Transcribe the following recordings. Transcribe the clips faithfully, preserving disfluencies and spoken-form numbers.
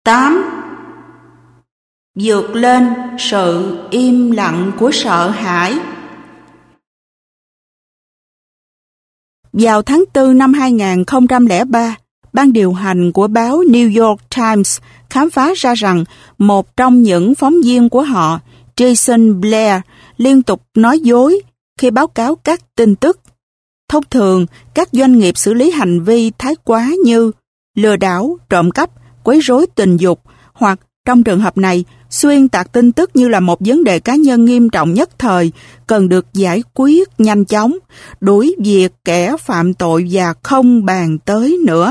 tám. Vượt lên sự im lặng của sợ hãi. Vào tháng tư năm hai nghìn không trăm lẻ ba, ban điều hành của báo New York Times khám phá ra rằng một trong những phóng viên của họ, Jason Blair, liên tục nói dối khi báo cáo các tin tức. Thông thường, các doanh nghiệp xử lý hành vi thái quá như lừa đảo, trộm cắp, quấy rối tình dục hoặc, trong trường hợp này, xuyên tạc tin tức như là một vấn đề cá nhân nghiêm trọng nhất thời, cần được giải quyết nhanh chóng, đuổi việc kẻ phạm tội và không bàn tới nữa.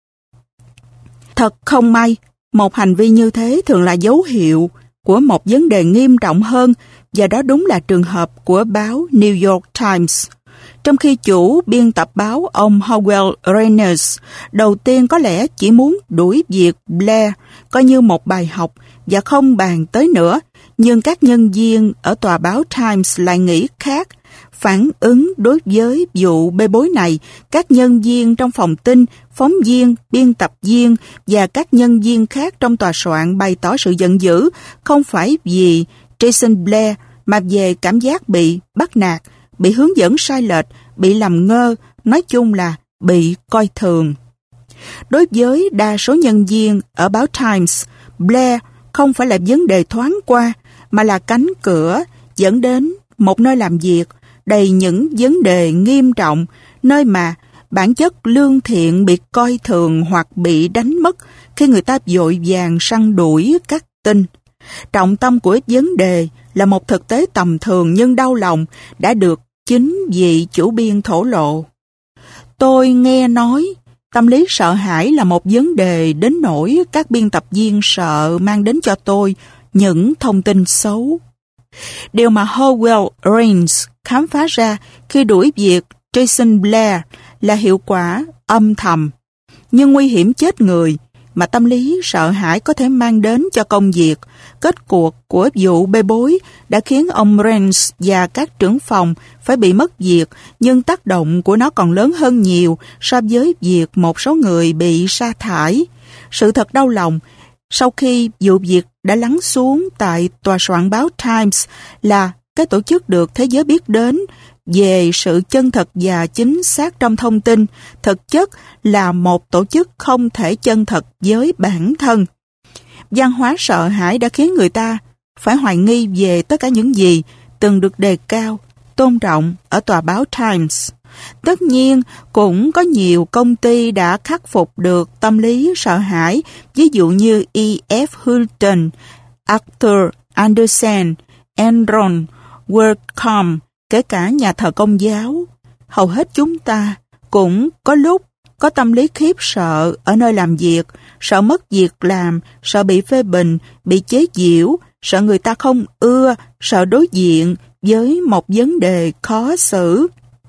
Thật không may, một hành vi như thế thường là dấu hiệu của một vấn đề nghiêm trọng hơn, và đó đúng là trường hợp của báo New York Times. Trong khi chủ biên tập báo ông Howell Reynolds đầu tiên có lẽ chỉ muốn đuổi việc Blair coi như một bài học và không bàn tới nữa, nhưng các nhân viên ở tòa báo Times lại nghĩ khác. Phản ứng đối với vụ bê bối này, các nhân viên trong phòng tin, phóng viên, biên tập viên và các nhân viên khác trong tòa soạn bày tỏ sự giận dữ, không phải vì Jason Blair mà về cảm giác bị bắt nạt, bị hướng dẫn sai lệch, bị làm ngơ, nói chung là bị coi thường. Đối với đa số nhân viên ở báo Times, Blair không phải là vấn đề thoáng qua, mà là cánh cửa dẫn đến một nơi làm việc đầy những vấn đề nghiêm trọng, nơi mà bản chất lương thiện bị coi thường hoặc bị đánh mất khi người ta vội vàng săn đuổi các tin. Trọng tâm của vấn đề là một thực tế tầm thường nhưng đau lòng đã được chính vị chủ biên thổ lộ. Tôi nghe nói tâm lý sợ hãi là một vấn đề đến nỗi các biên tập viên sợ mang đến cho tôi những thông tin xấu. Điều mà Howell Reynolds khám phá ra khi đuổi việc Jason Blair là hiệu quả âm thầm, nhưng nguy hiểm chết người mà tâm lý sợ hãi có thể mang đến cho công việc. Kết cuộc của vụ bê bối đã khiến ông Reynolds và các trưởng phòng phải bị mất việc, nhưng tác động của nó còn lớn hơn nhiều so với việc một số người bị sa thải. Sự thật đau lòng, sau khi vụ việc đã lắng xuống tại tòa soạn báo Times, là cái tổ chức được thế giới biết đến về sự chân thật và chính xác trong thông tin, thực chất là một tổ chức không thể chân thật với bản thân. Văn hóa sợ hãi đã khiến người ta phải hoài nghi về tất cả những gì từng được đề cao, tôn trọng ở tòa báo Times. Tất nhiên, cũng có nhiều công ty đã khắc phục được tâm lý sợ hãi, ví dụ như E F Hutton, Arthur Andersen, Enron, WorldCom, kể cả nhà thờ Công giáo. Hầu hết chúng ta cũng có lúc có tâm lý khiếp sợ ở nơi làm việc, sợ mất việc làm, sợ bị phê bình, bị chế giễu, sợ người ta không ưa, sợ đối diện với một vấn đề khó xử.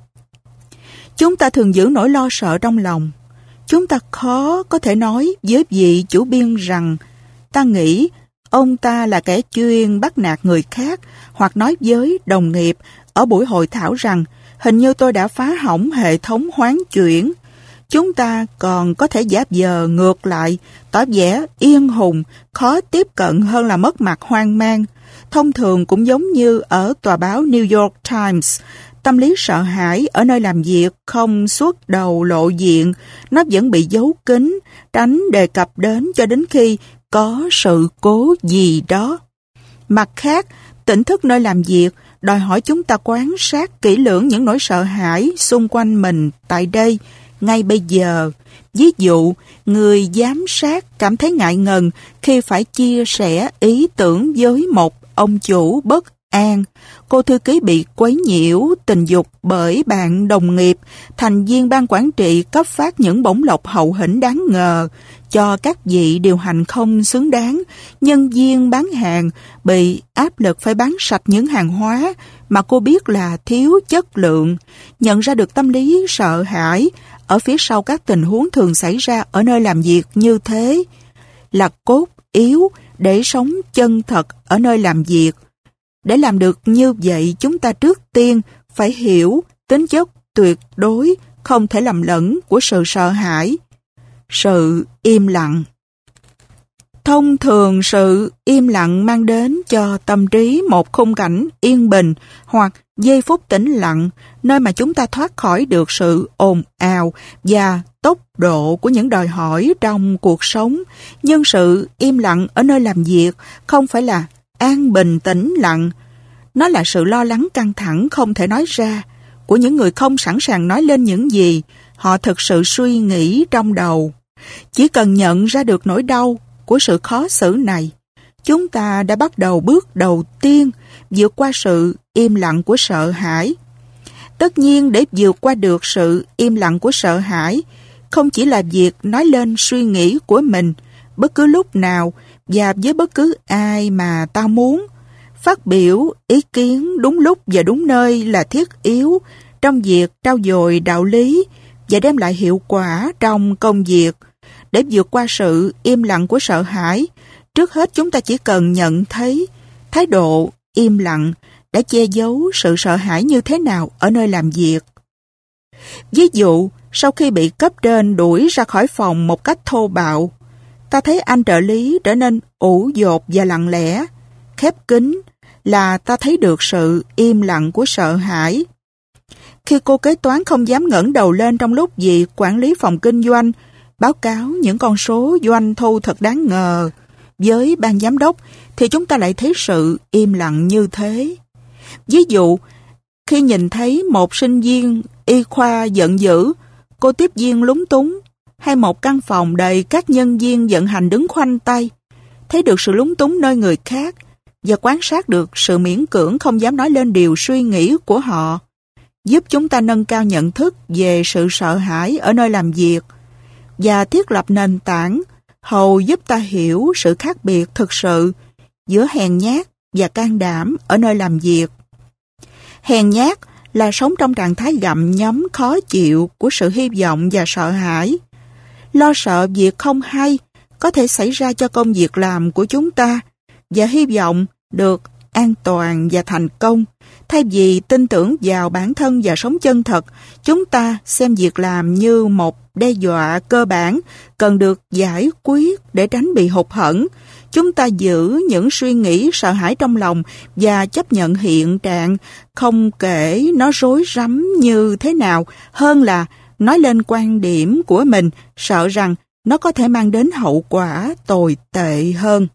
Chúng ta thường giữ nỗi lo sợ trong lòng. Chúng ta khó có thể nói với vị chủ biên rằng ta nghĩ ông ta là kẻ chuyên bắt nạt người khác, hoặc nói với đồng nghiệp ở buổi hội thảo rằng hình như tôi đã phá hỏng hệ thống hoán chuyển. Chúng ta còn có thể giả vờ ngược lại, tỏ vẻ yên hùng, khó tiếp cận hơn là mất mặt hoang mang. Thông thường cũng giống như ở tòa báo New York Times, tâm lý sợ hãi ở nơi làm việc không xuất đầu lộ diện, nó vẫn bị giấu kín, tránh đề cập đến cho đến khi có sự cố gì đó. Mặt khác, tỉnh thức nơi làm việc đòi hỏi chúng ta quan sát kỹ lưỡng những nỗi sợ hãi xung quanh mình tại đây, ngay bây giờ. Ví dụ, người giám sát cảm thấy ngại ngần khi phải chia sẻ ý tưởng với một ông chủ bất an. Cô thư ký bị quấy nhiễu tình dục bởi bạn đồng nghiệp. Thành viên ban quản trị cấp phát những bổng lộc hậu hĩnh đáng ngờ cho các vị điều hành không xứng đáng. Nhân viên bán hàng bị áp lực phải bán sạch những hàng hóa mà cô biết là thiếu chất lượng. Nhận ra được tâm lý sợ hãi ở phía sau các tình huống thường xảy ra ở nơi làm việc như thế là cốt yếu để sống chân thật ở nơi làm việc. Để làm được như vậy, chúng ta trước tiên phải hiểu tính chất tuyệt đối, không thể lầm lẫn của sự sợ hãi, sự im lặng. Thông thường sự im lặng mang đến cho tâm trí một khung cảnh yên bình hoặc giây phút tĩnh lặng, nơi mà chúng ta thoát khỏi được sự ồn ào và tốc độ của những đòi hỏi trong cuộc sống. Nhưng sự im lặng ở nơi làm việc không phải là an bình tĩnh lặng. Nó là sự lo lắng căng thẳng không thể nói ra của những người không sẵn sàng nói lên những gì họ thực sự suy nghĩ trong đầu. Chỉ cần nhận ra được nỗi đau của sự khó xử này, chúng ta đã bắt đầu bước đầu tiên vượt qua sự im lặng của sợ hãi. Tất nhiên, để vượt qua được sự im lặng của sợ hãi, không chỉ là việc nói lên suy nghĩ của mình bất cứ lúc nào và với bất cứ ai mà ta muốn. Phát biểu ý kiến đúng lúc và đúng nơi là thiết yếu trong việc trau dồi đạo lý và đem lại hiệu quả trong công việc. Để vượt qua sự im lặng của sợ hãi, trước hết chúng ta chỉ cần nhận thấy thái độ im lặng đã che giấu sự sợ hãi như thế nào ở nơi làm việc. Ví dụ, sau khi bị cấp trên đuổi ra khỏi phòng một cách thô bạo, ta thấy anh trợ lý trở nên ủ dột và lặng lẽ, khép kín, là ta thấy được sự im lặng của sợ hãi. Khi cô kế toán không dám ngẩng đầu lên trong lúc việc quản lý phòng kinh doanh báo cáo những con số doanh thu thật đáng ngờ với ban giám đốc, thì chúng ta lại thấy sự im lặng như thế. Ví dụ, khi nhìn thấy một sinh viên y khoa giận dữ, cô tiếp viên lúng túng, hay một căn phòng đầy các nhân viên vận hành đứng khoanh tay, thấy được sự lúng túng nơi người khác và quan sát được sự miễn cưỡng không dám nói lên điều suy nghĩ của họ, giúp chúng ta nâng cao nhận thức về sự sợ hãi ở nơi làm việc và thiết lập nền tảng hầu giúp ta hiểu sự khác biệt thực sự giữa hèn nhát và can đảm ở nơi làm việc. Hèn nhát là sống trong trạng thái gặm nhấm khó chịu của sự hy vọng và sợ hãi. Lo sợ việc không hay có thể xảy ra cho công việc làm của chúng ta và hy vọng được an toàn và thành công. Thay vì tin tưởng vào bản thân và sống chân thật, chúng ta xem việc làm như một đe dọa cơ bản cần được giải quyết để tránh bị hụt hẫng. Chúng ta giữ những suy nghĩ sợ hãi trong lòng và chấp nhận hiện trạng, không kể nó rối rắm như thế nào, hơn là nói lên quan điểm của mình, sợ rằng nó có thể mang đến hậu quả tồi tệ hơn.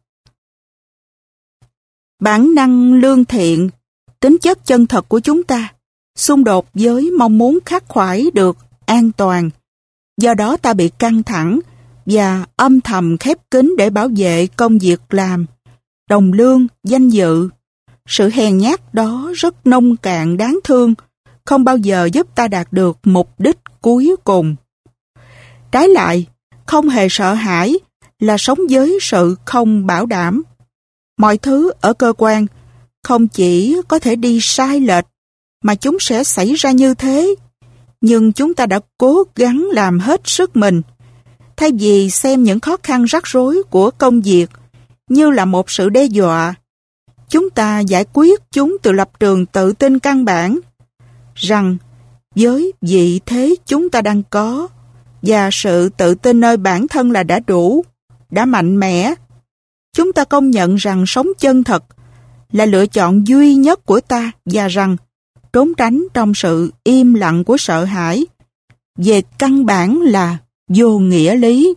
Bản năng lương thiện, tính chất chân thật của chúng ta, xung đột với mong muốn khắc khoải được an toàn. Do đó ta bị căng thẳng và âm thầm khép kín để bảo vệ công việc làm, đồng lương, danh dự. Sự hèn nhát đó rất nông cạn đáng thương, không bao giờ giúp ta đạt được mục đích cuối cùng. Trái lại, không hề sợ hãi là sống với sự không bảo đảm. Mọi thứ ở cơ quan không chỉ có thể đi sai lệch mà chúng sẽ xảy ra như thế. Nhưng chúng ta đã cố gắng làm hết sức mình. Thay vì xem những khó khăn rắc rối của công việc như là một sự đe dọa, chúng ta giải quyết chúng từ lập trường tự tin căn bản rằng với vị thế chúng ta đang có và sự tự tin nơi bản thân là đã đủ, đã mạnh mẽ. Chúng ta công nhận rằng sống chân thật là lựa chọn duy nhất của ta và rằng trốn tránh trong sự im lặng của sợ hãi về căn bản là vô nghĩa lý.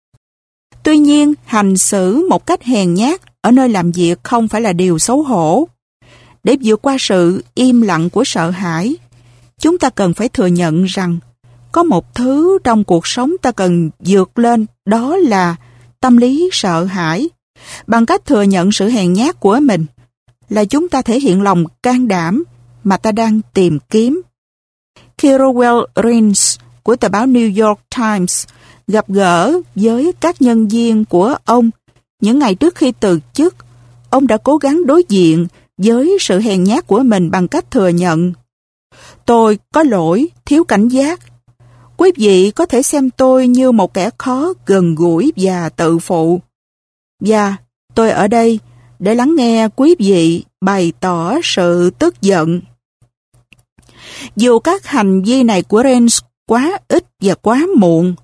Tuy nhiên, hành xử một cách hèn nhát ở nơi làm việc không phải là điều xấu hổ. Để vượt qua sự im lặng của sợ hãi, chúng ta cần phải thừa nhận rằng có một thứ trong cuộc sống ta cần vượt lên, đó là tâm lý sợ hãi. Bằng cách thừa nhận sự hèn nhát của mình là chúng ta thể hiện lòng can đảm mà ta đang tìm kiếm. Khi Rowell Reigns của tờ báo New York Times gặp gỡ với các nhân viên của ông những ngày trước khi từ chức, ông đã cố gắng đối diện với sự hèn nhát của mình bằng cách thừa nhận: "Tôi có lỗi, thiếu cảnh giác. Quý vị có thể xem tôi như một kẻ khó gần gũi và tự phụ. Và tôi ở đây để lắng nghe quý vị bày tỏ sự tức giận." Dù các hành vi này của Reigns quá ít và quá muộn,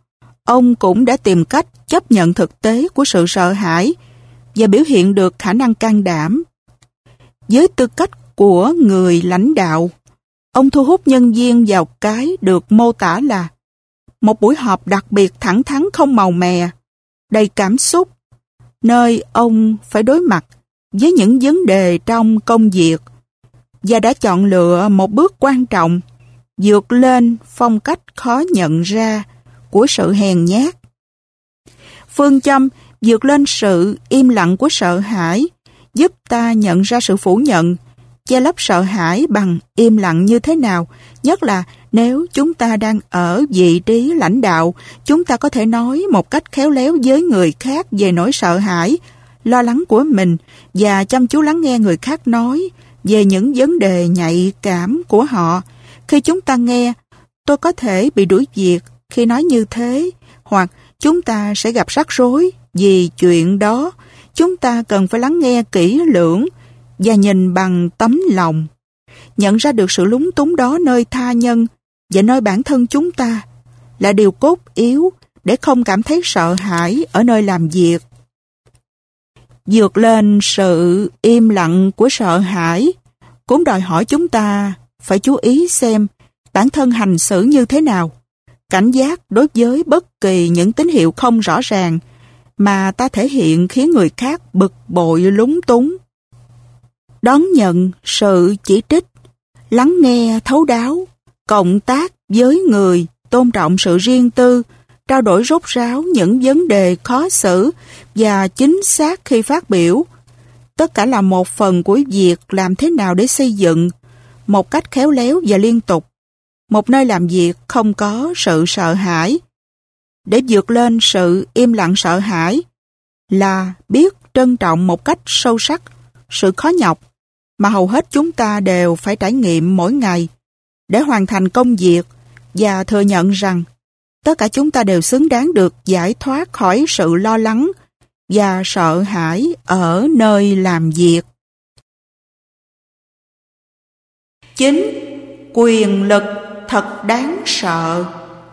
ông cũng đã tìm cách chấp nhận thực tế của sự sợ hãi và biểu hiện được khả năng can đảm. Với tư cách của người lãnh đạo, ông thu hút nhân viên vào cái được mô tả là một buổi họp đặc biệt thẳng thắn không màu mè, đầy cảm xúc, nơi ông phải đối mặt với những vấn đề trong công việc và đã chọn lựa một bước quan trọng vượt lên phong cách khó nhận ra của sự hèn nhát. Phương châm vượt lên sự im lặng của sợ hãi giúp ta nhận ra sự phủ nhận, che lấp sợ hãi bằng im lặng như thế nào, nhất là nếu chúng ta đang ở vị trí lãnh đạo, chúng ta có thể nói một cách khéo léo với người khác về nỗi sợ hãi, lo lắng của mình và chăm chú lắng nghe người khác nói về những vấn đề nhạy cảm của họ. Khi chúng ta nghe, tôi có thể bị đuổi việc khi nói như thế, hoặc chúng ta sẽ gặp rắc rối vì chuyện đó. Chúng ta cần phải lắng nghe kỹ lưỡng và nhìn bằng tấm lòng. Nhận ra được sự lúng túng đó nơi tha nhân và nơi bản thân chúng ta là điều cốt yếu để không cảm thấy sợ hãi ở nơi làm việc. Vượt lên sự im lặng của sợ hãi cũng đòi hỏi chúng ta phải chú ý xem bản thân hành xử như thế nào, cảnh giác đối với bất kỳ những tín hiệu không rõ ràng mà ta thể hiện khiến người khác bực bội lúng túng. Đón nhận sự chỉ trích, lắng nghe thấu đáo, cộng tác với người, tôn trọng sự riêng tư, trao đổi rốt ráo những vấn đề khó xử và chính xác khi phát biểu. Tất cả là một phần của việc làm thế nào để xây dựng một cách khéo léo và liên tục một nơi làm việc không có sự sợ hãi. Để vượt lên sự im lặng sợ hãi là biết trân trọng một cách sâu sắc sự khó nhọc mà hầu hết chúng ta đều phải trải nghiệm mỗi ngày để hoàn thành công việc và thừa nhận rằng tất cả chúng ta đều xứng đáng được giải thoát khỏi sự lo lắng và sợ hãi ở nơi làm việc. Chính quyền lực thật đáng sợ.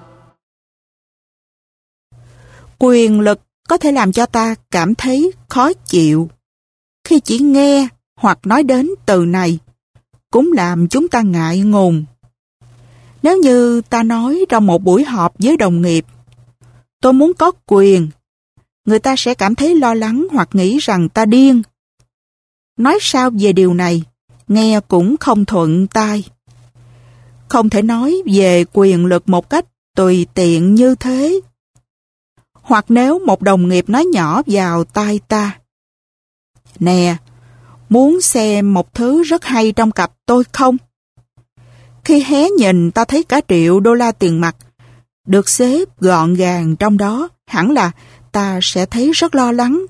Quyền lực có thể làm cho ta cảm thấy khó chịu. Khi chỉ nghe hoặc nói đến từ này, cũng làm chúng ta ngại ngùng. Nếu như ta nói trong một buổi họp với đồng nghiệp, tôi muốn có quyền, người ta sẽ cảm thấy lo lắng hoặc nghĩ rằng ta điên. Nói sao về điều này, nghe cũng không thuận tai. Không thể nói về quyền lực một cách tùy tiện như thế. Hoặc nếu một đồng nghiệp nói nhỏ vào tai ta, nè, muốn xem một thứ rất hay trong cặp tôi không? Khi hé nhìn ta thấy cả triệu đô la tiền mặt được xếp gọn gàng trong đó, hẳn là ta sẽ thấy rất lo lắng.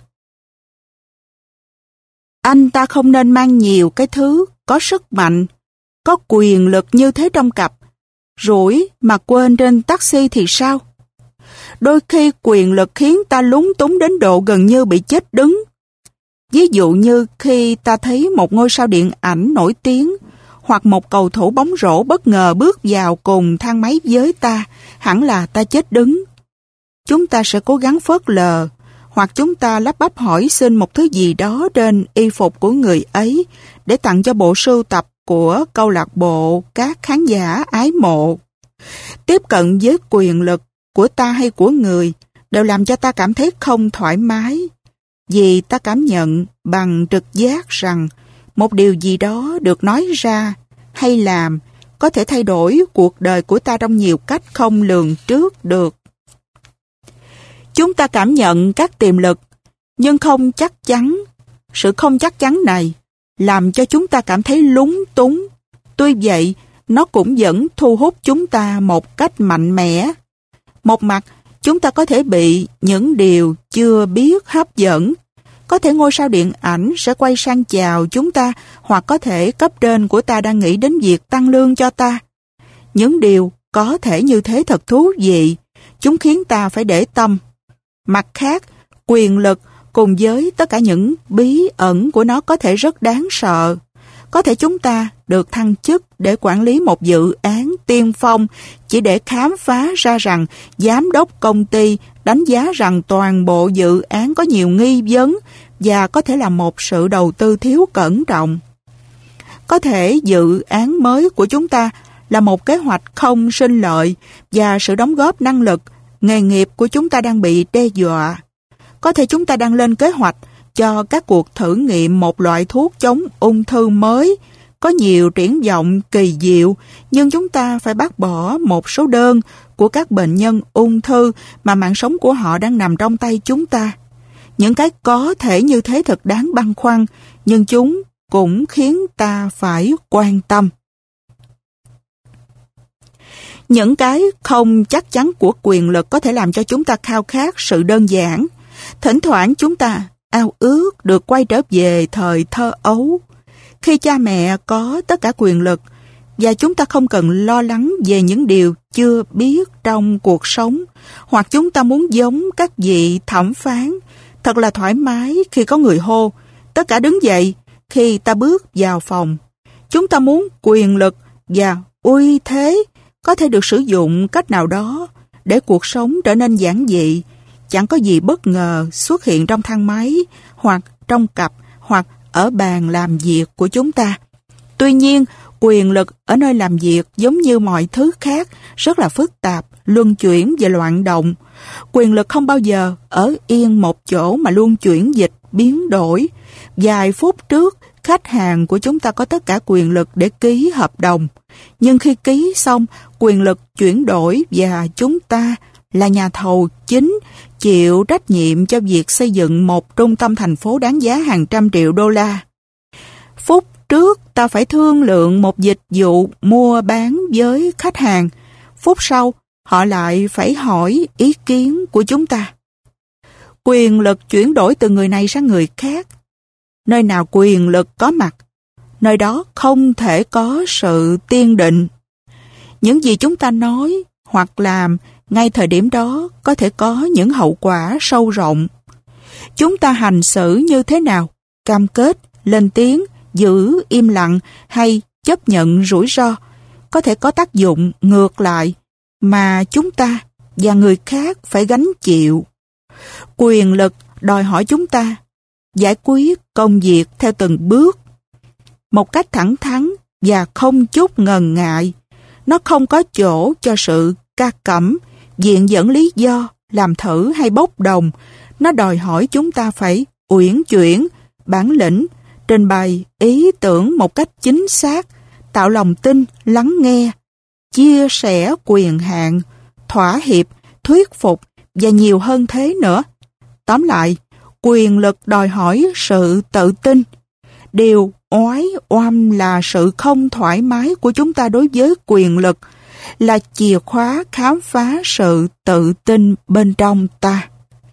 Anh ta không nên mang nhiều cái thứ có sức mạnh, có quyền lực như thế trong cặp, rủi mà quên trên taxi thì sao? Đôi khi quyền lực khiến ta lúng túng đến độ gần như bị chết đứng. Ví dụ như khi ta thấy một ngôi sao điện ảnh nổi tiếng hoặc một cầu thủ bóng rổ bất ngờ bước vào cùng thang máy với ta, hẳn là ta chết đứng. Chúng ta sẽ cố gắng phớt lờ, hoặc chúng ta lắp bắp hỏi xin một thứ gì đó trên y phục của người ấy để tặng cho bộ sưu tập của câu lạc bộ các khán giả ái mộ. Tiếp cận với quyền lực của ta hay của người đều làm cho ta cảm thấy không thoải mái, vì ta cảm nhận bằng trực giác rằng một điều gì đó được nói ra hay làm có thể thay đổi cuộc đời của ta trong nhiều cách không lường trước được. Chúng ta cảm nhận các tiềm lực, nhưng không chắc chắn. Sự không chắc chắn này làm cho chúng ta cảm thấy lúng túng. Tuy vậy, nó cũng vẫn thu hút chúng ta một cách mạnh mẽ. Một mặt, chúng ta có thể bị những điều chưa biết hấp dẫn. Có thể ngôi sao điện ảnh sẽ quay sang chào chúng ta, hoặc có thể cấp trên của ta đang nghĩ đến việc tăng lương cho ta. Những điều có thể như thế thật thú vị, chúng khiến ta phải để tâm. Mặt khác, quyền lực cùng với tất cả những bí ẩn của nó có thể rất đáng sợ. Có thể chúng ta được thăng chức để quản lý một dự án tiên phong chỉ để khám phá ra rằng giám đốc công ty đánh giá rằng toàn bộ dự án có nhiều nghi vấn và có thể là một sự đầu tư thiếu cẩn trọng. Có thể dự án mới của chúng ta là một kế hoạch không sinh lợi và sự đóng góp năng lực, nghề nghiệp của chúng ta đang bị đe dọa. Có thể chúng ta đang lên kế hoạch cho các cuộc thử nghiệm một loại thuốc chống ung thư mới, có nhiều triển vọng kỳ diệu, nhưng chúng ta phải bác bỏ một số đơn của các bệnh nhân ung thư mà mạng sống của họ đang nằm trong tay chúng ta. Những cái có thể như thế thật đáng băn khoăn, nhưng chúng cũng khiến ta phải quan tâm. Những cái không chắc chắn của quyền lực có thể làm cho chúng ta khao khát sự đơn giản. Thỉnh thoảng chúng ta ao ước được quay trở về thời thơ ấu, khi cha mẹ có tất cả quyền lực và chúng ta không cần lo lắng về những điều chưa biết trong cuộc sống, hoặc chúng ta muốn giống các vị thẩm phán, thật là thoải mái khi có người hô, tất cả đứng dậy khi ta bước vào phòng. Chúng ta muốn quyền lực và uy thế có thể được sử dụng cách nào đó để cuộc sống trở nên giản dị, chẳng có gì bất ngờ xuất hiện trong thang máy, hoặc trong cặp, hoặc ở bàn làm việc của chúng ta. Tuy nhiên, quyền lực ở nơi làm việc giống như mọi thứ khác, rất là phức tạp, luân chuyển và loạn động. Quyền lực không bao giờ ở yên một chỗ mà luôn chuyển dịch, biến đổi. Vài phút trước, khách hàng của chúng ta có tất cả quyền lực để ký hợp đồng. Nhưng khi ký xong, quyền lực chuyển đổi và chúng ta là nhà thầu chính chịu trách nhiệm cho việc xây dựng một trung tâm thành phố đáng giá hàng trăm triệu đô la. Phút trước ta phải thương lượng một dịch vụ mua bán với khách hàng. Phút sau, họ lại phải hỏi ý kiến của chúng ta. Quyền lực chuyển đổi từ người này sang người khác. Nơi nào quyền lực có mặt, nơi đó không thể có sự tiên định. Những gì chúng ta nói hoặc làm ngay thời điểm đó có thể có những hậu quả sâu rộng. Chúng ta hành xử như thế nào, cam kết, lên tiếng, giữ im lặng hay chấp nhận rủi ro, có thể có tác dụng ngược lại mà chúng ta và người khác phải gánh chịu. Quyền lực đòi hỏi chúng ta giải quyết công việc theo từng bước, một cách thẳng thắn và không chút ngần ngại. Nó không có chỗ cho sự ca cẩm, viện dẫn lý do, làm thử hay bốc đồng. Nó đòi hỏi chúng ta phải uyển chuyển, bản lĩnh, trình bày ý tưởng một cách chính xác, tạo lòng tin, lắng nghe, chia sẻ quyền hạn, thỏa hiệp, thuyết phục và nhiều hơn thế nữa. Tóm lại, quyền lực đòi hỏi sự tự tin. Điều oái oăm là sự không thoải mái của chúng ta đối với quyền lực, là chìa khóa khám phá sự tự tin bên trong ta.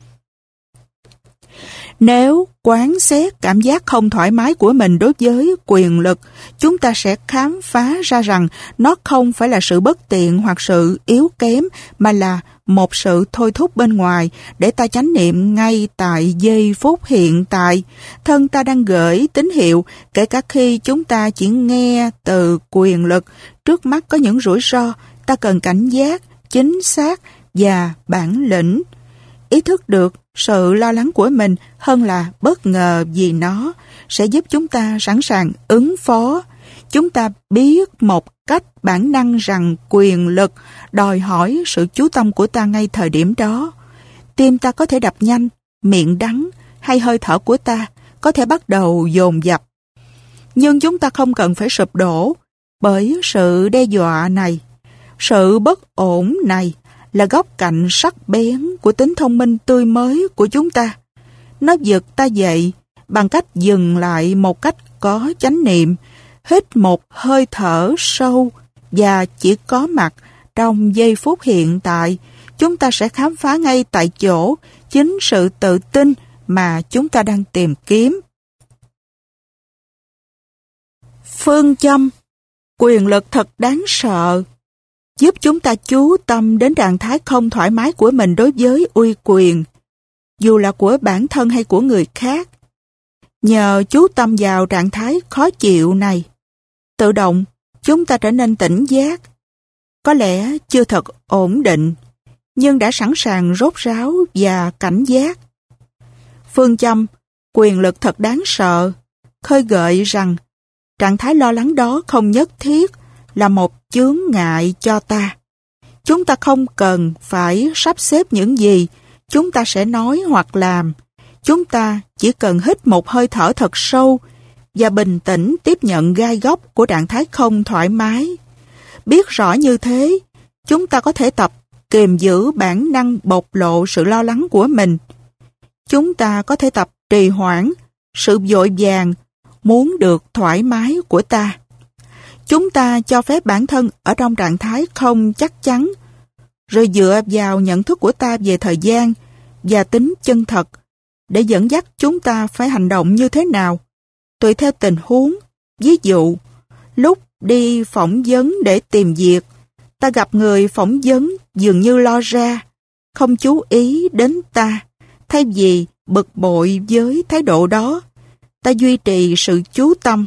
Nếu quán xét cảm giác không thoải mái của mình đối với quyền lực, chúng ta sẽ khám phá ra rằng nó không phải là sự bất tiện hoặc sự yếu kém, mà là một sự thôi thúc bên ngoài để ta chánh niệm ngay tại giây phút hiện tại. Thân ta đang gửi tín hiệu, kể cả khi chúng ta chỉ nghe từ quyền lực. Trước mắt có những rủi ro, ta cần cảnh giác, chính xác và bản lĩnh. Ý thức được sự lo lắng của mình hơn là bất ngờ vì nó sẽ giúp chúng ta sẵn sàng ứng phó. Chúng ta biết một cách bản năng rằng quyền lực đòi hỏi sự chú tâm của ta ngay thời điểm đó. Tim ta có thể đập nhanh, miệng đắng hay hơi thở của ta có thể bắt đầu dồn dập. Nhưng chúng ta không cần phải sụp đổ bởi sự đe dọa này. Sự bất ổn này là góc cạnh sắc bén của tính thông minh tươi mới của chúng ta. Nó giật ta dậy bằng cách dừng lại một cách có chánh niệm, hít một hơi thở sâu và chỉ có mặt trong giây phút hiện tại. Chúng ta sẽ khám phá ngay tại chỗ chính sự tự tin mà chúng ta đang tìm kiếm. Phương châm quyền lực thật đáng sợ giúp chúng ta chú tâm đến trạng thái không thoải mái của mình đối với uy quyền, dù là của bản thân hay của người khác. Nhờ chú tâm vào trạng thái khó chịu này, tự động chúng ta trở nên tỉnh giác. Có lẽ chưa thật ổn định, nhưng đã sẵn sàng rốt ráo và cảnh giác. Phương châm quyền lực thật đáng sợ khơi gợi rằng trạng thái lo lắng đó không nhất thiết là một chướng ngại cho ta. Chúng ta không cần phải sắp xếp những gì chúng ta sẽ nói hoặc làm. Chúng ta chỉ cần hít một hơi thở thật sâu và bình tĩnh tiếp nhận gai góc của trạng thái không thoải mái. Biết rõ như thế, chúng ta có thể tập kiềm giữ bản năng bộc lộ sự lo lắng của mình. Chúng ta có thể tập trì hoãn sự vội vàng muốn được thoải mái của ta. Chúng ta cho phép bản thân ở trong trạng thái không chắc chắn, rồi dựa vào nhận thức của ta về thời gian và tính chân thật để dẫn dắt chúng ta phải hành động như thế nào, tùy theo tình huống. Ví dụ, lúc đi phỏng vấn để tìm việc, ta gặp người phỏng vấn dường như lo ra, không chú ý đến ta. Thay vì bực bội với thái độ đó, ta duy trì sự chú tâm.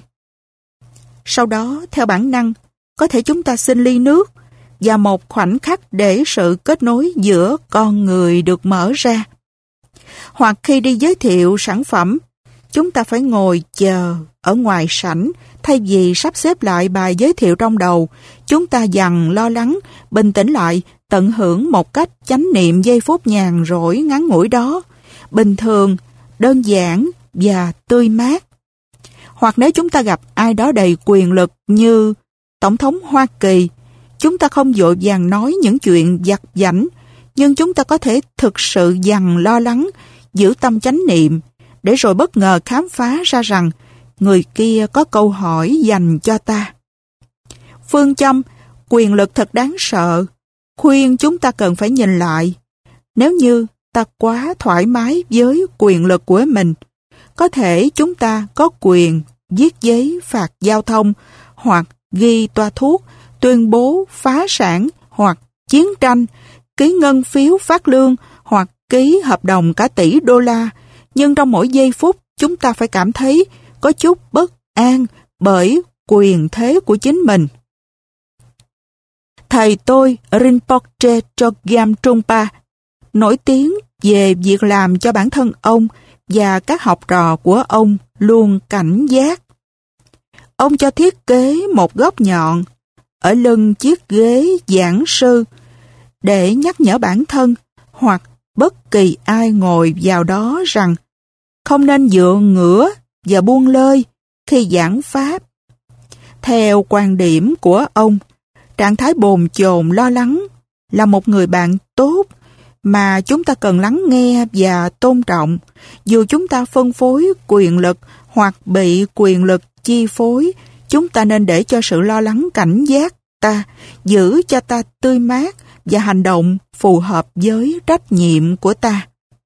Sau đó, theo bản năng, có thể chúng ta xin ly nước và một khoảnh khắc để sự kết nối giữa con người được mở ra. Hoặc khi đi giới thiệu sản phẩm, chúng ta phải ngồi chờ ở ngoài sảnh thay vì sắp xếp lại bài giới thiệu trong đầu. Chúng ta dằn lo lắng, bình tĩnh lại, tận hưởng một cách chánh niệm giây phút nhàn rỗi ngắn ngủi đó, bình thường, đơn giản và tươi mát. Hoặc nếu chúng ta gặp ai đó đầy quyền lực như Tổng thống Hoa Kỳ, chúng ta không vội vàng nói những chuyện vặt vãnh, nhưng chúng ta có thể thực sự dằn lo lắng, giữ tâm chánh niệm, để rồi bất ngờ khám phá ra rằng người kia có câu hỏi dành cho ta. Phương châm quyền lực thật đáng sợ khuyên chúng ta cần phải nhìn lại. Nếu như ta quá thoải mái với quyền lực của mình, có thể chúng ta có quyền viết giấy phạt giao thông, hoặc ghi toa thuốc, tuyên bố phá sản hoặc chiến tranh, ký ngân phiếu phát lương hoặc ký hợp đồng cả tỷ đô la. Nhưng trong mỗi giây phút, chúng ta phải cảm thấy có chút bất an bởi quyền thế của chính mình. Thầy tôi, Rinpoche Chogyam Trungpa, nổi tiếng về việc làm cho bản thân ông và các học trò của ông luôn cảnh giác. Ông cho thiết kế một góc nhọn ở lưng chiếc ghế giảng sư để nhắc nhở bản thân hoặc bất kỳ ai ngồi vào đó rằng không nên dựa ngửa và buông lơi khi giảng pháp. Theo quan điểm của ông, trạng thái bồn chồn lo lắng là một người bạn tốt mà chúng ta cần lắng nghe và tôn trọng, dù chúng ta phân phối quyền lực hoặc bị quyền lực chi phối. Chúng ta nên để cho sự lo lắng cảnh giác ta, giữ cho ta tươi mát và hành động phù hợp với trách nhiệm của ta.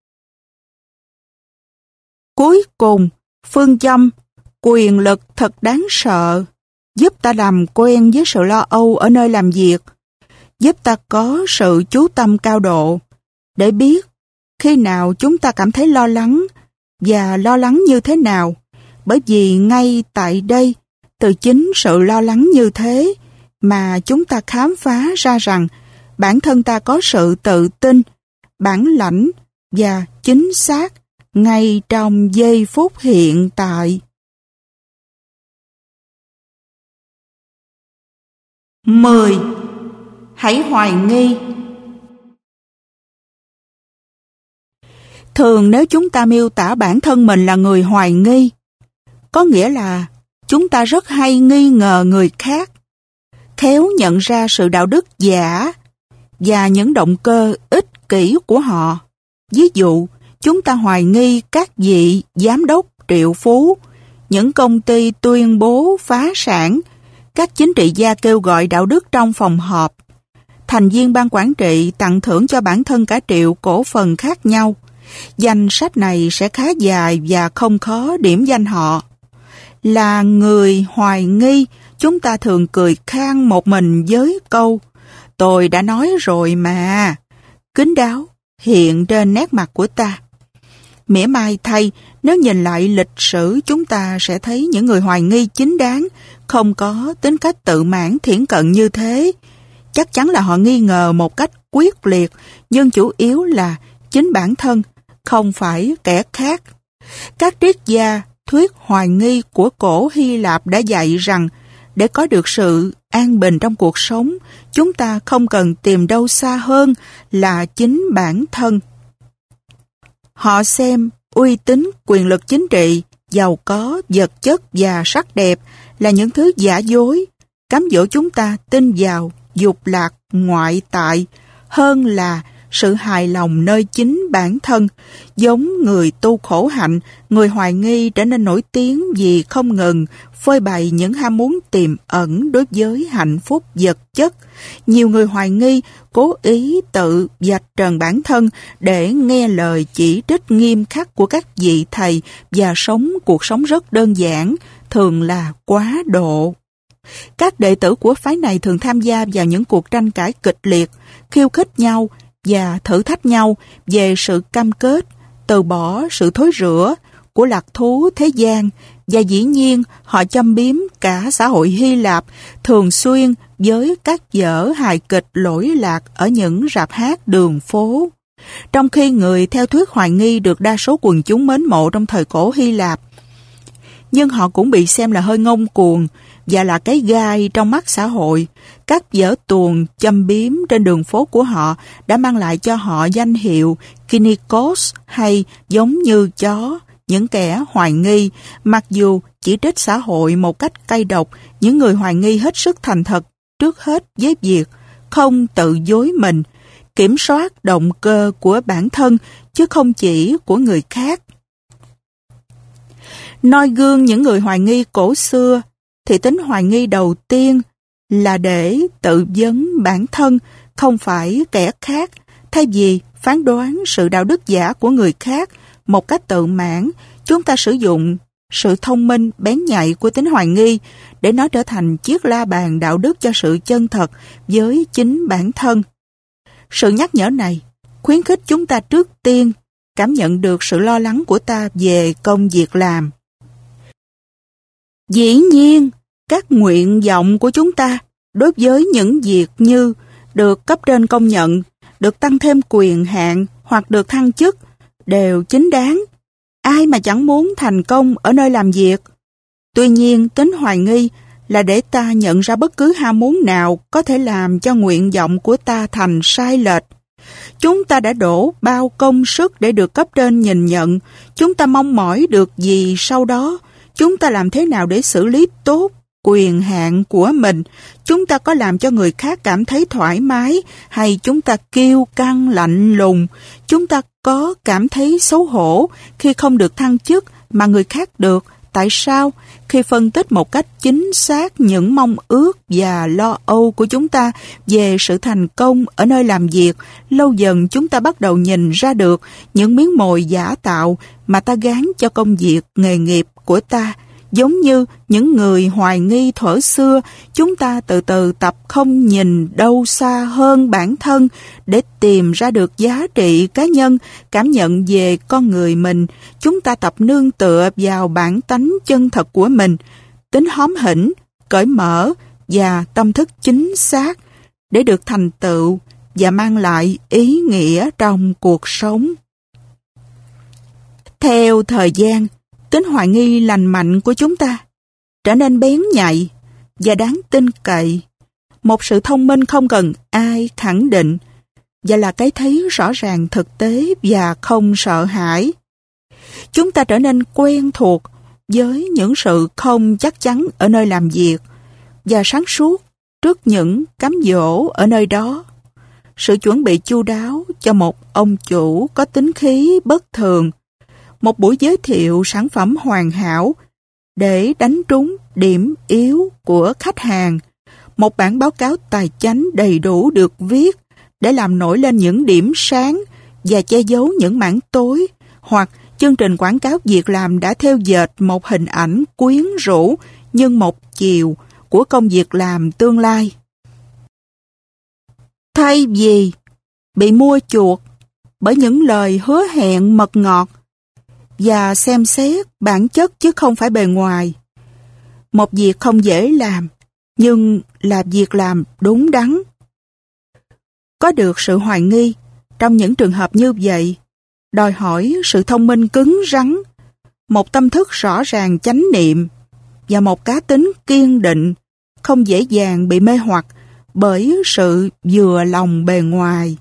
Cuối cùng, phương châm quyền lực thật đáng sợ giúp ta làm quen với sự lo âu ở nơi làm việc, giúp ta có sự chú tâm cao độ để biết khi nào chúng ta cảm thấy lo lắng và lo lắng như thế nào. Bởi vì ngay tại đây, từ chính sự lo lắng như thế mà chúng ta khám phá ra rằng bản thân ta có sự tự tin, bản lãnh và chính xác ngay trong giây phút hiện tại. mười. Hãy hoài nghi. Thường nếu chúng ta miêu tả bản thân mình là người hoài nghi, có nghĩa là chúng ta rất hay nghi ngờ người khác, khéo nhận ra sự đạo đức giả và những động cơ ích kỷ của họ. Ví dụ, chúng ta hoài nghi các vị giám đốc triệu phú, những công ty tuyên bố phá sản, các chính trị gia kêu gọi đạo đức trong phòng họp, thành viên ban quản trị tặng thưởng cho bản thân cả triệu cổ phần khác nhau. Danh sách này sẽ khá dài và không khó điểm danh họ. Là người hoài nghi, chúng ta thường cười khan một mình với câu "Tôi đã nói rồi mà", kín đáo hiện trên nét mặt của ta. Mỉa mai thay, nếu nhìn lại lịch sử chúng ta sẽ thấy những người hoài nghi chính đáng, không có tính cách tự mãn thiển cận như thế. Chắc chắn là họ nghi ngờ một cách quyết liệt, nhưng chủ yếu là chính bản thân, không phải kẻ khác. Các triết gia thuyết hoài nghi của cổ Hy Lạp đã dạy rằng để có được sự an bình trong cuộc sống, chúng ta không cần tìm đâu xa hơn là chính bản thân. Họ xem uy tín, quyền lực chính trị, giàu có, vật chất và sắc đẹp là những thứ giả dối, cám dỗ chúng ta tin vào dục lạc ngoại tại hơn là sự hài lòng nơi chính bản thân. Giống người tu khổ hạnh, người hoài nghi trở nên nổi tiếng vì không ngừng phơi bày những ham muốn tiềm ẩn đối với hạnh phúc vật chất. Nhiều người hoài nghi cố ý tự vạch trần bản thân để nghe lời chỉ trích nghiêm khắc của các vị thầy và sống cuộc sống rất đơn giản, thường là quá độ. Các đệ tử của phái này thường tham gia vào những cuộc tranh cãi kịch liệt, khiêu khích nhau và thử thách nhau về sự cam kết, từ bỏ sự thối rữa của lạc thú thế gian, và dĩ nhiên họ châm biếm cả xã hội Hy Lạp thường xuyên với các vở hài kịch lỗi lạc ở những rạp hát đường phố. Trong khi người theo thuyết hoài nghi được đa số quần chúng mến mộ trong thời cổ Hy Lạp, nhưng họ cũng bị xem là hơi ngông cuồng và là cái gai trong mắt xã hội. Các vở tuồng châm biếm trên đường phố của họ đã mang lại cho họ danh hiệu Kynikos hay giống như chó, những kẻ hoài nghi. Mặc dù chỉ trích xã hội một cách cay độc, những người hoài nghi hết sức thành thật trước hết với việc không tự dối mình, kiểm soát động cơ của bản thân chứ không chỉ của người khác. Noi gương những người hoài nghi cổ xưa, thì tính hoài nghi đầu tiên là để tự vấn bản thân, không phải kẻ khác. Thay vì phán đoán sự đạo đức giả của người khác một cách tự mãn, chúng ta sử dụng sự thông minh bén nhạy của tính hoài nghi để nó trở thành chiếc la bàn đạo đức cho sự chân thật với chính bản thân. Sự nhắc nhở này khuyến khích chúng ta trước tiên cảm nhận được sự lo lắng của ta về công việc làm. Dĩ nhiên, các nguyện vọng của chúng ta đối với những việc như được cấp trên công nhận, được tăng thêm quyền hạn hoặc được thăng chức đều chính đáng. Ai mà chẳng muốn thành công ở nơi làm việc? Tuy nhiên, tính hoài nghi là để ta nhận ra bất cứ ham muốn nào có thể làm cho nguyện vọng của ta thành sai lệch. Chúng ta đã đổ bao công sức để được cấp trên nhìn nhận. Chúng ta mong mỏi được gì sau đó? Chúng ta làm thế nào để xử lý tốt quyền hạn của mình? Chúng ta có làm cho người khác cảm thấy thoải mái hay chúng ta kiêu căng lạnh lùng? Chúng ta có cảm thấy xấu hổ khi không được thăng chức mà người khác được? Tại sao? Khi phân tích một cách chính xác những mong ước và lo âu của chúng ta về sự thành công ở nơi làm việc, lâu dần chúng ta bắt đầu nhìn ra được những miếng mồi giả tạo mà ta gán cho công việc, nghề nghiệp của ta. Giống như những người hoài nghi thuở xưa, chúng ta từ từ tập không nhìn đâu xa hơn bản thân để tìm ra được giá trị cá nhân, cảm nhận về con người mình. Chúng ta tập nương tựa vào bản tánh chân thật của mình, tính hóm hỉnh, cởi mở và tâm thức chính xác để được thành tựu và mang lại ý nghĩa trong cuộc sống. Theo thời gian, tính hoài nghi lành mạnh của chúng ta trở nên bén nhạy và đáng tin cậy. Một sự thông minh không cần ai khẳng định và là cái thấy rõ ràng thực tế và không sợ hãi. Chúng ta trở nên quen thuộc với những sự không chắc chắn ở nơi làm việc và sáng suốt trước những cám dỗ ở nơi đó. Sự chuẩn bị chu đáo cho một ông chủ có tính khí bất thường, một buổi giới thiệu sản phẩm hoàn hảo để đánh trúng điểm yếu của khách hàng, một bản báo cáo tài chánh đầy đủ được viết để làm nổi lên những điểm sáng và che giấu những mảng tối, hoặc chương trình quảng cáo việc làm đã thêu dệt một hình ảnh quyến rũ nhưng một chiều của công việc làm tương lai. Thay vì bị mua chuộc bởi những lời hứa hẹn mật ngọt, và xem xét bản chất chứ không phải bề ngoài. Một việc không dễ làm, nhưng là việc làm đúng đắn. Có được sự hoài nghi trong những trường hợp như vậy, đòi hỏi sự thông minh cứng rắn, một tâm thức rõ ràng chánh niệm và một cá tính kiên định, không dễ dàng bị mê hoặc bởi sự vừa lòng bề ngoài.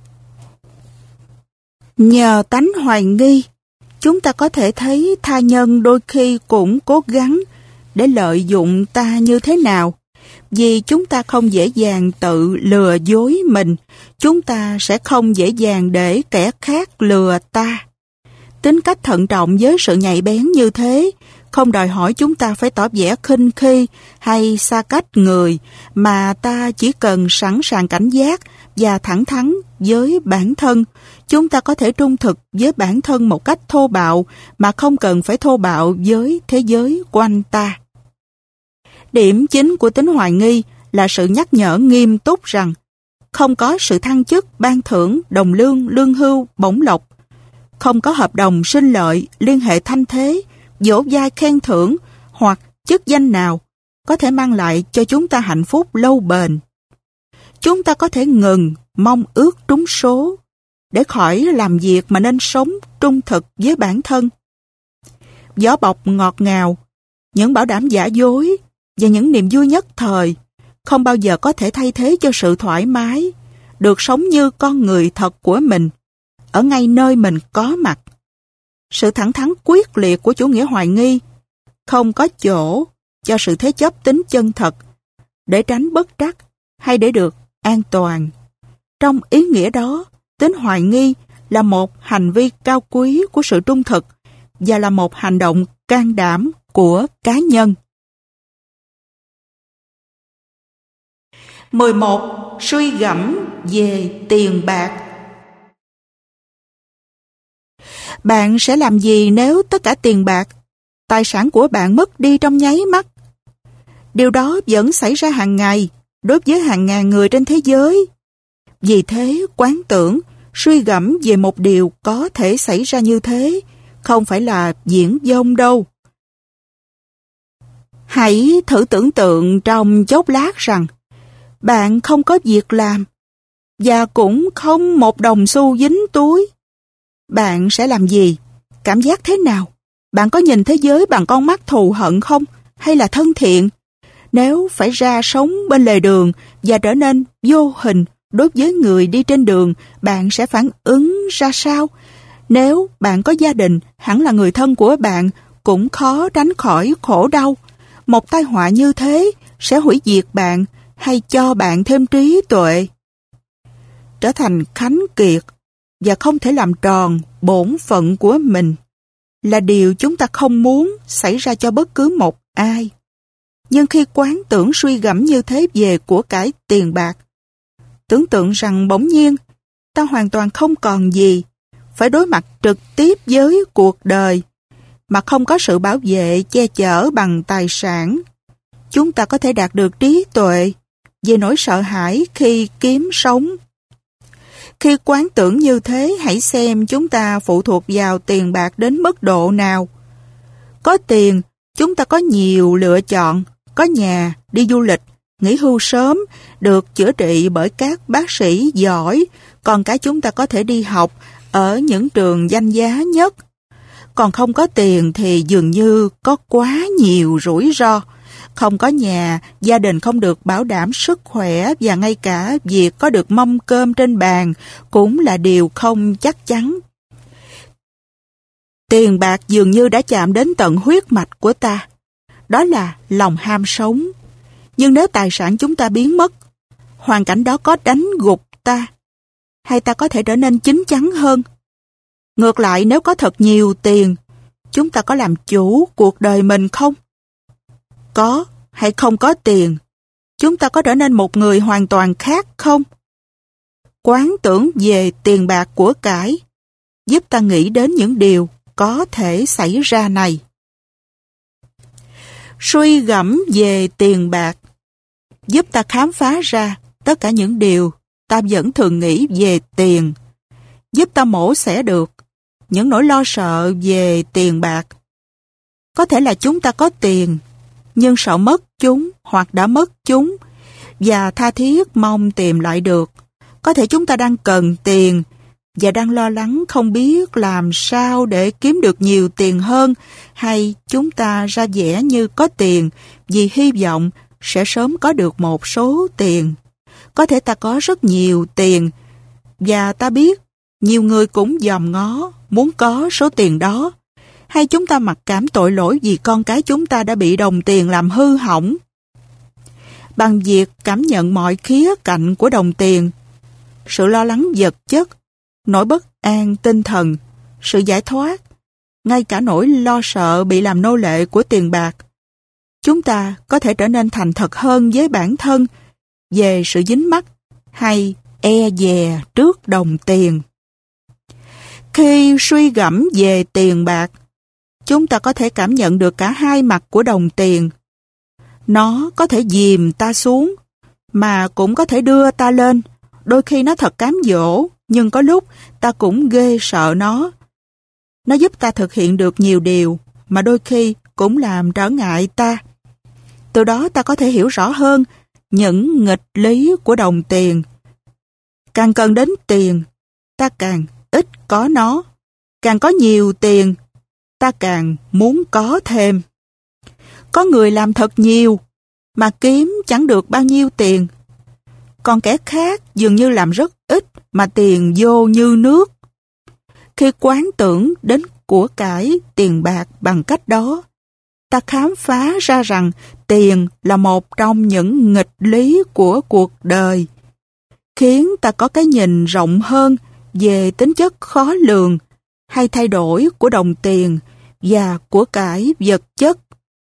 Nhờ tánh hoài nghi, chúng ta có thể thấy tha nhân đôi khi cũng cố gắng để lợi dụng ta như thế nào. Vì chúng ta không dễ dàng tự lừa dối mình, chúng ta sẽ không dễ dàng để kẻ khác lừa ta. Tính cách thận trọng với sự nhạy bén như thế không đòi hỏi chúng ta phải tỏ vẻ khinh khi hay xa cách người, mà ta chỉ cần sẵn sàng cảnh giác và thẳng thắn với bản thân. Chúng ta có thể trung thực với bản thân một cách thô bạo mà không cần phải thô bạo với thế giới quanh ta. Điểm chính của tính hoài nghi là sự nhắc nhở nghiêm túc rằng không có sự thăng chức, ban thưởng, đồng lương, lương hưu, bổng lộc, không có hợp đồng sinh lợi, liên hệ thanh thế, dỗ dai khen thưởng hoặc chức danh nào có thể mang lại cho chúng ta hạnh phúc lâu bền. Chúng ta có thể ngừng mong ước trúng số để khỏi làm việc mà nên sống trung thực với bản thân. Vỏ bọc ngọt ngào, những bảo đảm giả dối và những niềm vui nhất thời không bao giờ có thể thay thế cho sự thoải mái, được sống như con người thật của mình, ở ngay nơi mình có mặt. Sự thẳng thắn quyết liệt của chủ nghĩa hoài nghi không có chỗ cho sự thế chấp tính chân thật, để tránh bất trắc hay để được an toàn. Trong ý nghĩa đó, tính hoài nghi là một hành vi cao quý của sự trung thực và là một hành động can đảm của cá nhân. mười một. Suy gẫm về tiền bạc. Bạn sẽ làm gì nếu tất cả tiền bạc, tài sản của bạn mất đi trong nháy mắt? Điều đó vẫn xảy ra hàng ngày đối với hàng ngàn người trên thế giới. Vì thế, quán tưởng, suy gẫm về một điều có thể xảy ra như thế không phải là viển vông đâu. Hãy thử tưởng tượng trong chốc lát rằng bạn không có việc làm và cũng không một đồng xu dính túi. Bạn sẽ làm gì? Cảm giác thế nào? Bạn có nhìn thế giới bằng con mắt thù hận không? Hay là thân thiện? Nếu phải ra sống bên lề đường và trở nên vô hình đối với người đi trên đường, bạn sẽ phản ứng ra sao? Nếu bạn có gia đình, hẳn là người thân của bạn cũng khó tránh khỏi khổ đau. Một tai họa như thế sẽ hủy diệt bạn hay cho bạn thêm trí tuệ? Trở thành khánh kiệt và không thể làm tròn bổn phận của mình là điều chúng ta không muốn xảy ra cho bất cứ một ai. Nhưng khi quán tưởng suy gẫm như thế về của cải tiền bạc, tưởng tượng rằng bỗng nhiên ta hoàn toàn không còn gì, phải đối mặt trực tiếp với cuộc đời mà không có sự bảo vệ che chở bằng tài sản, chúng ta có thể đạt được trí tuệ về nỗi sợ hãi khi kiếm sống. Khi quán tưởng như thế, hãy xem chúng ta phụ thuộc vào tiền bạc đến mức độ nào. Có tiền, chúng ta có nhiều lựa chọn, có nhà, đi du lịch, nghỉ hưu sớm, được chữa trị bởi các bác sĩ giỏi, còn cả chúng ta có thể đi học ở những trường danh giá nhất. Còn không có tiền thì dường như có quá nhiều rủi ro. Không có nhà, gia đình không được bảo đảm sức khỏe và ngay cả việc có được mâm cơm trên bàn cũng là điều không chắc chắn. Tiền bạc dường như đã chạm đến tận huyết mạch của ta. Đó là lòng ham sống. Nhưng nếu tài sản chúng ta biến mất, hoàn cảnh đó có đánh gục ta, hay ta có thể trở nên chín chắn hơn? Ngược lại, nếu có thật nhiều tiền, chúng ta có làm chủ cuộc đời mình không? Có hay không có tiền, chúng ta có trở nên một người hoàn toàn khác không? Quán tưởng về tiền bạc của cải giúp ta nghĩ đến những điều có thể xảy ra này. Suy gẫm về tiền bạc giúp ta khám phá ra tất cả những điều ta vẫn thường nghĩ về tiền, giúp ta mổ xẻ được những nỗi lo sợ về tiền bạc. Có thể là chúng ta có tiền, nhưng sợ mất chúng hoặc đã mất chúng và tha thiết mong tìm lại được. Có thể chúng ta đang cần tiền và đang lo lắng không biết làm sao để kiếm được nhiều tiền hơn, hay chúng ta ra vẻ như có tiền vì hy vọng sẽ sớm có được một số tiền. Có thể ta có rất nhiều tiền và ta biết nhiều người cũng dòm ngó muốn có số tiền đó, hay chúng ta mặc cảm tội lỗi vì con cái chúng ta đã bị đồng tiền làm hư hỏng. Bằng việc cảm nhận mọi khía cạnh của đồng tiền, sự lo lắng vật chất, nỗi bất an tinh thần, sự giải thoát, ngay cả nỗi lo sợ bị làm nô lệ của tiền bạc, chúng ta có thể trở nên thành thật hơn với bản thân về sự dính mắc hay e dè trước đồng tiền. Khi suy gẫm về tiền bạc, chúng ta có thể cảm nhận được cả hai mặt của đồng tiền. Nó có thể dìm ta xuống, mà cũng có thể đưa ta lên. Đôi khi nó thật cám dỗ, nhưng có lúc ta cũng ghê sợ nó. Nó giúp ta thực hiện được nhiều điều, mà đôi khi cũng làm trở ngại ta. Từ đó ta có thể hiểu rõ hơn những nghịch lý của đồng tiền. Càng cần đến tiền, ta càng ít có nó. Càng có nhiều tiền, ta càng muốn có thêm. Có người làm thật nhiều, mà kiếm chẳng được bao nhiêu tiền. Còn kẻ khác dường như làm rất ít, mà tiền vô như nước. Khi quán tưởng đến của cải tiền bạc bằng cách đó, ta khám phá ra rằng tiền là một trong những nghịch lý của cuộc đời, khiến ta có cái nhìn rộng hơn về tính chất khó lường hay thay đổi của đồng tiền và của cải vật chất.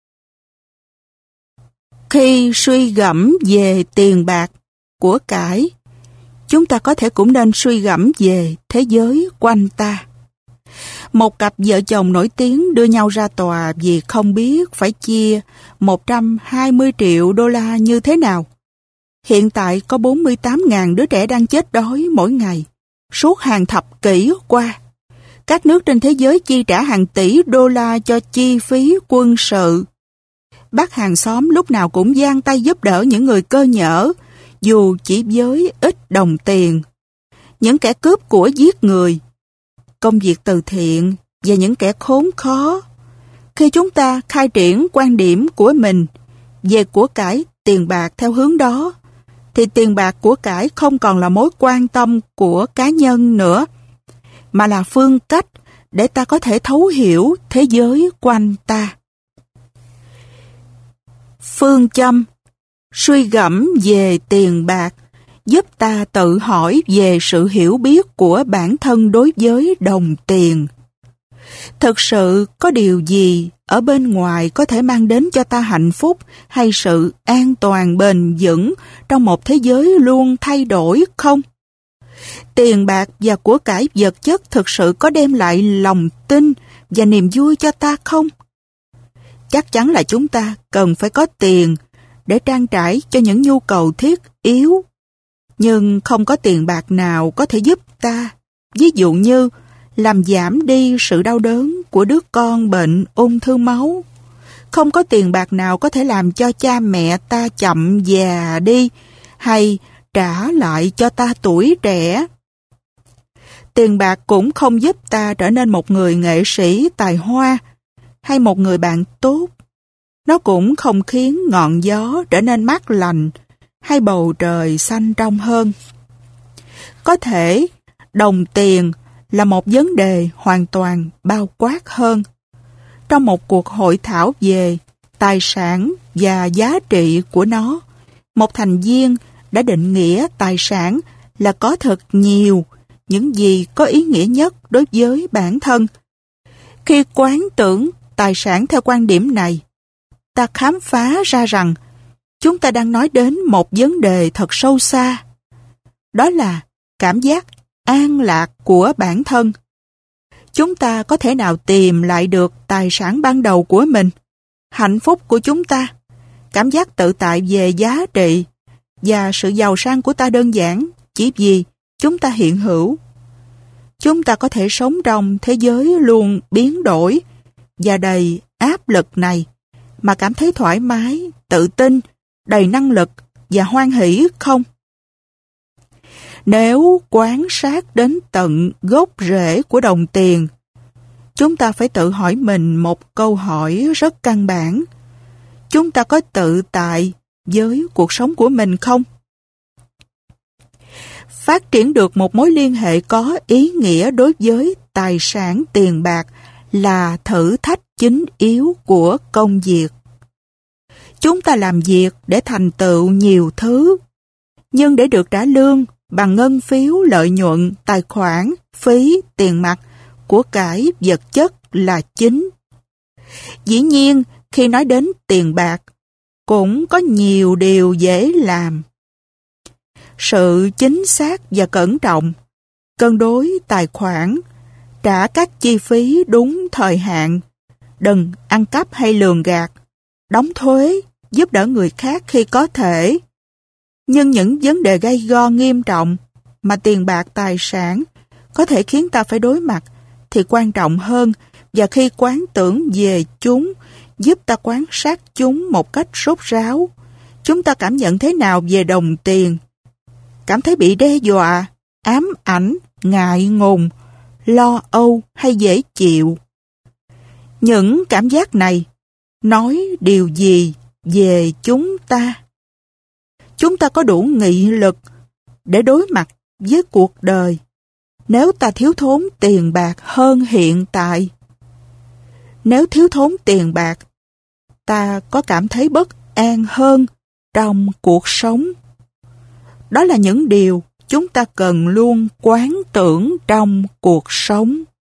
Khi suy gẫm về tiền bạc, của cải, chúng ta có thể cũng nên suy gẫm về thế giới quanh ta. Một cặp vợ chồng nổi tiếng đưa nhau ra tòa vì không biết phải chia một trăm hai mươi triệu đô la như thế nào. Hiện tại có bốn mươi tám nghìn đứa trẻ đang chết đói mỗi ngày. Suốt hàng thập kỷ qua, các nước trên thế giới chi trả hàng tỷ đô la cho chi phí quân sự. Bác hàng xóm lúc nào cũng giang tay giúp đỡ những người cơ nhỡ, dù chỉ với ít đồng tiền. Những kẻ cướp của giết người, công việc từ thiện và những kẻ khốn khó. Khi chúng ta khai triển quan điểm của mình về của cải tiền bạc theo hướng đó, thì tiền bạc của cải không còn là mối quan tâm của cá nhân nữa, mà là phương cách để ta có thể thấu hiểu thế giới quanh ta. Phương châm suy gẫm về tiền bạc giúp ta tự hỏi về sự hiểu biết của bản thân đối với đồng tiền. Thực sự có điều gì ở bên ngoài có thể mang đến cho ta hạnh phúc hay sự an toàn bền vững trong một thế giới luôn thay đổi không? Tiền bạc và của cải vật chất thực sự có đem lại lòng tin và niềm vui cho ta không? Chắc chắn là chúng ta cần phải có tiền để trang trải cho những nhu cầu thiết yếu. Nhưng không có tiền bạc nào có thể giúp ta, ví dụ như làm giảm đi sự đau đớn của đứa con bệnh ung thư máu. Không có tiền bạc nào có thể làm cho cha mẹ ta chậm già đi, hay trả lại cho ta tuổi trẻ. Tiền bạc cũng không giúp ta trở nên một người nghệ sĩ tài hoa, hay một người bạn tốt. Nó cũng không khiến ngọn gió trở nên mát lành, hay bầu trời xanh trong hơn. Có thể, đồng tiền là một vấn đề hoàn toàn bao quát hơn. Trong một cuộc hội thảo về tài sản và giá trị của nó, một thành viên đã định nghĩa tài sản là có thật nhiều những gì có ý nghĩa nhất đối với bản thân. Khi quán tưởng tài sản theo quan điểm này, ta khám phá ra rằng chúng ta đang nói đến một vấn đề thật sâu xa. Đó là cảm giác an lạc của bản thân. Chúng ta có thể nào tìm lại được tài sản ban đầu của mình, hạnh phúc của chúng ta, cảm giác tự tại về giá trị và sự giàu sang của ta đơn giản chỉ vì chúng ta hiện hữu. chúng ta có thể sống trong thế giới luôn biến đổi và đầy áp lực này mà cảm thấy thoải mái, tự tin, đầy năng lực và hoan hỷ không? Nếu quan sát đến tận gốc rễ của đồng tiền, chúng ta phải tự hỏi mình một câu hỏi rất căn bản. Chúng ta có tự tại với cuộc sống của mình không? Phát triển được một mối liên hệ có ý nghĩa đối với tài sản tiền bạc là thử thách chính yếu của công việc. Chúng ta làm việc để thành tựu nhiều thứ, nhưng để được trả lương bằng ngân phiếu, lợi nhuận, tài khoản, phí, tiền mặt, của cải vật chất là chính. Dĩ nhiên, khi nói đến tiền bạc, cũng có nhiều điều dễ làm. Sự chính xác và cẩn trọng, cân đối tài khoản, trả các chi phí đúng thời hạn, đừng ăn cắp hay lường gạt, đóng thuế, giúp đỡ người khác khi có thể. Nhưng những vấn đề gay go nghiêm trọng mà tiền bạc tài sản có thể khiến ta phải đối mặt thì quan trọng hơn, và khi quán tưởng về chúng giúp ta quan sát chúng một cách rốt ráo. Chúng ta cảm nhận thế nào về đồng tiền? Cảm thấy bị đe dọa, ám ảnh, ngại ngùng, lo âu hay dễ chịu? Những cảm giác này nói điều gì về chúng ta? Chúng ta có đủ nghị lực để đối mặt với cuộc đời nếu ta thiếu thốn tiền bạc hơn hiện tại? Nếu thiếu thốn tiền bạc, ta có cảm thấy bất an hơn trong cuộc sống? Đó là những điều chúng ta cần luôn quán tưởng trong cuộc sống.